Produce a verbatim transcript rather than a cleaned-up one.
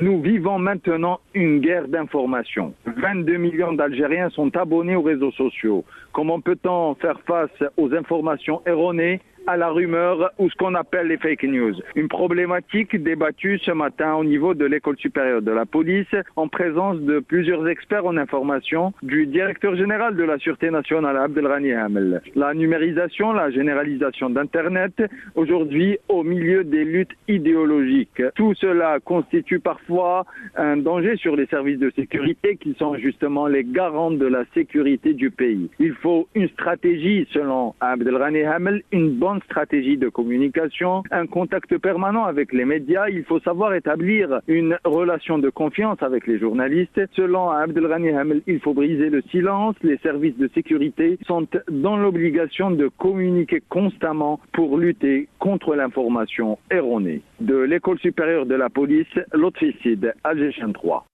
Nous vivons maintenant une guerre d'information. vingt-deux millions d'Algériens sont abonnés aux réseaux sociaux. Comment peut-on faire face aux informations erronées, à la rumeur ou ce qu'on appelle les fake news? Une problématique débattue ce matin au niveau de l'école supérieure de la police en présence de plusieurs experts en information du directeur général de la Sûreté nationale, Abdelghani Hamel. La numérisation, la généralisation d'Internet, aujourd'hui au milieu des luttes idéologiques. Tout cela constitue parfois un danger sur les services de sécurité qui sont justement les garants de la sécurité du pays. Il faut une stratégie, selon Abdelghani Hamel, une bonne stratégie de communication, un contact permanent avec les médias. Il faut savoir établir une relation de confiance avec les journalistes. Selon Abdelghani Hamel, il faut briser le silence. Les services de sécurité sont dans l'obligation de communiquer constamment pour lutter contre l'information erronée. De l'école supérieure de la police, Lotfi Sid, Alger trois.